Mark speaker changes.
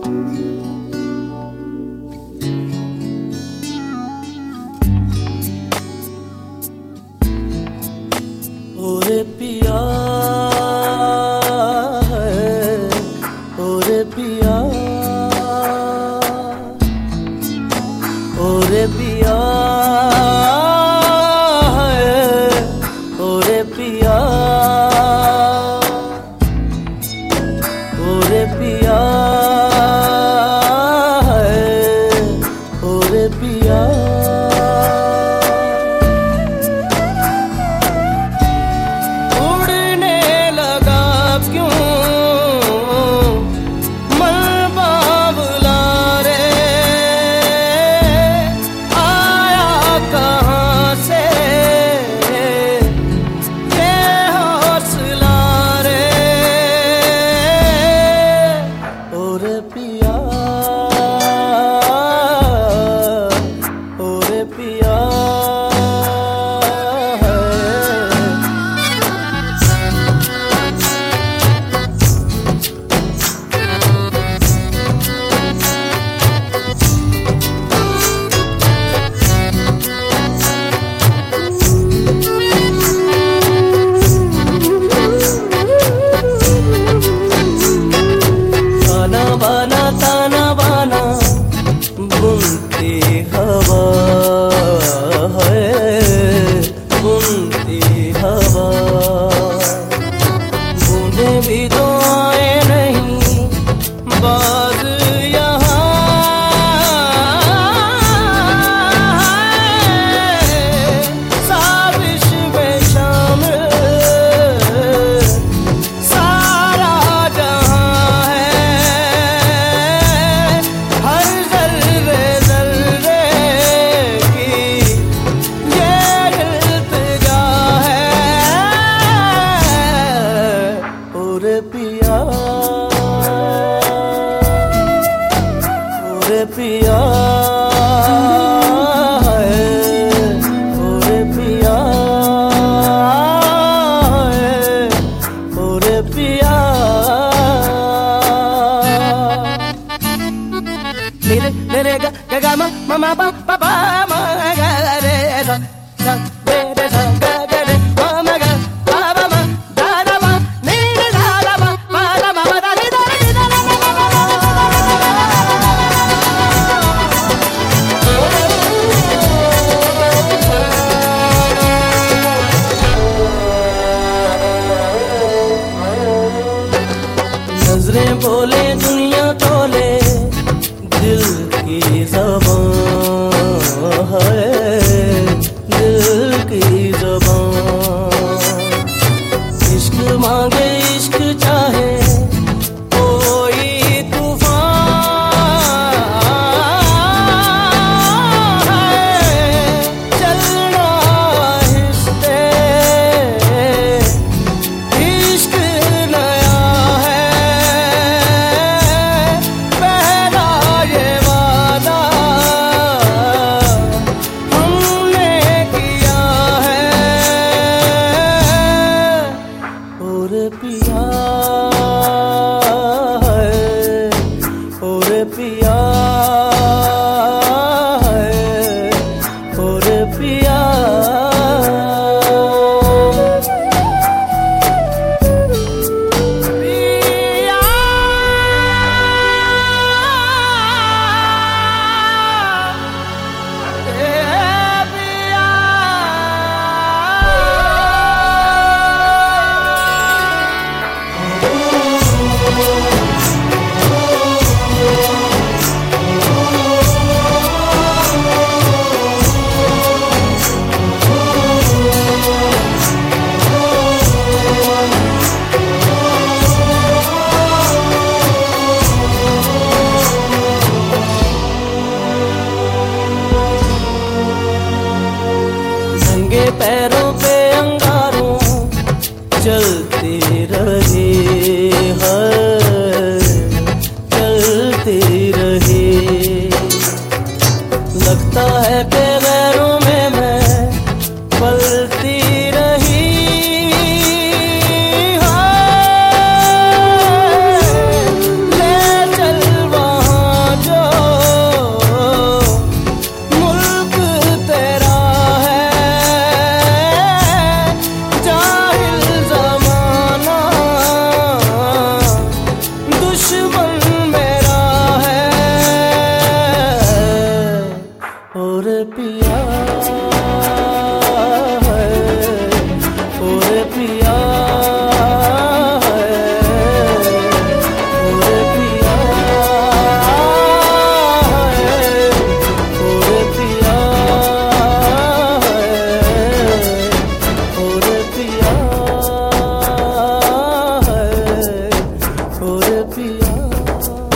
Speaker 1: ओरे पिया है, ओरे पिया, ओरे पिया है, ओरे पिया, ओरे पिया है, ओरे पिया। बुनती हवा है, बुनती हवा, बूंदे भी तो आए नहीं बाज यहाँ, साबिश में शामिल सारा जहाँ है, हर ओरे पिया, ओरे पिया है, ओरे पिया है, ओरे पिया। मेरे मेरे गा गा गा मा मा मा पा पा पा मा गा रे सा सा रे रे सा गा गा रे मा मा गा पा पा मा दा दा मा नी नी दा दा मा मा दा मा दा नी दा नी दा दा मा मा मा नजरें बोले दुनिया तोले, दिल की ज़बान है, दिल की ज़बान, इश्क मांगे इश्क चाहे कोई तूफान है, चलना आहिस्ते, इश्क नया है, पिया